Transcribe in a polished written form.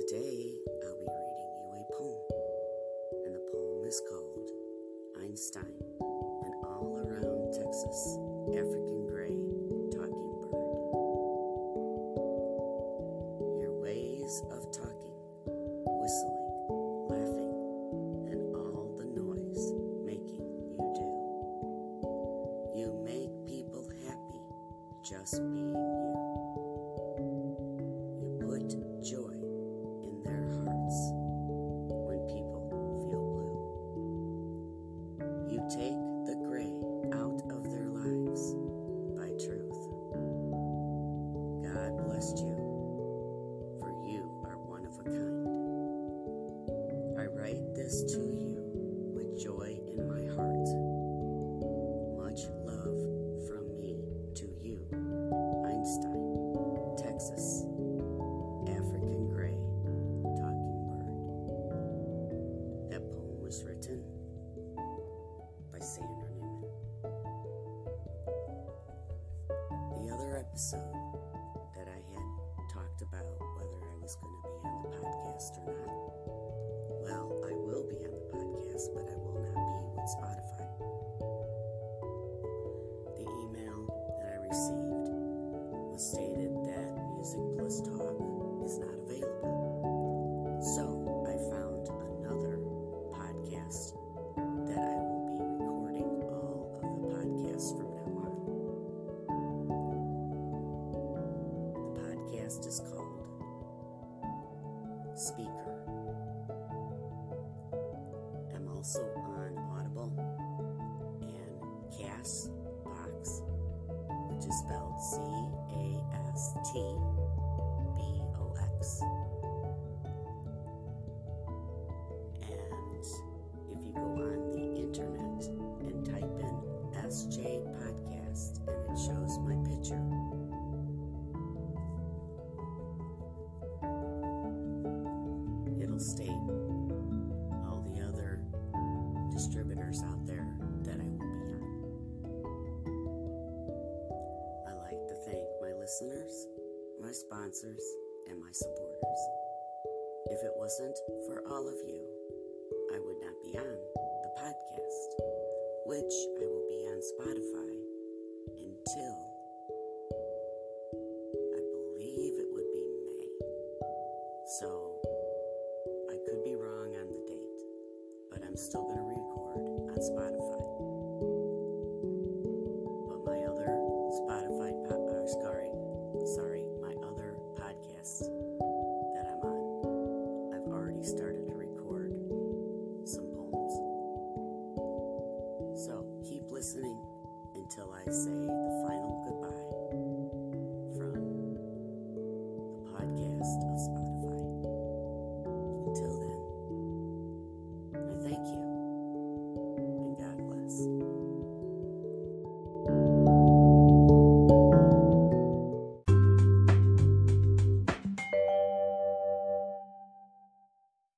Today I'll be reading you a poem, and the poem is called Einstein, an all-around Texas African gray talking bird. Your ways of talking, whistling, laughing, and all the noise making you do. You make people happy just being you. You put joy in their hearts when people feel blue. You take the gray out of their lives by truth. God blessed you, for you are one of a kind. I write this to you with joy in my heart. Much love from me to you, Einstein, Texas, African gray talking bird. That poem was written by Sandra Newman. The other episode that I had talked about whether I was going to be on the podcast or not. Well, I will be on the podcast, but I will not be with Spotify. The email that I received was stated that Music Plus Talk is not available. So I found another podcast that I will be recording all of the podcasts from now on. The podcast is called Speaker. I'm also on Audible and Castbox, which is spelled Castbox. And if you go on the internet and type in SJ Podcast and it shows my picture, it'll state all the other distributors out there that I will be on. I like to thank my listeners, my sponsors, and my supporters. If it wasn't for all of you, I would not be on the podcast, which I will be on Spotify until I believe it would be May. So I could be wrong on the date, but I'm still going to record on Spotify. But my other my other podcasts that I'm on, I've already started to record some poems. So keep listening until I say the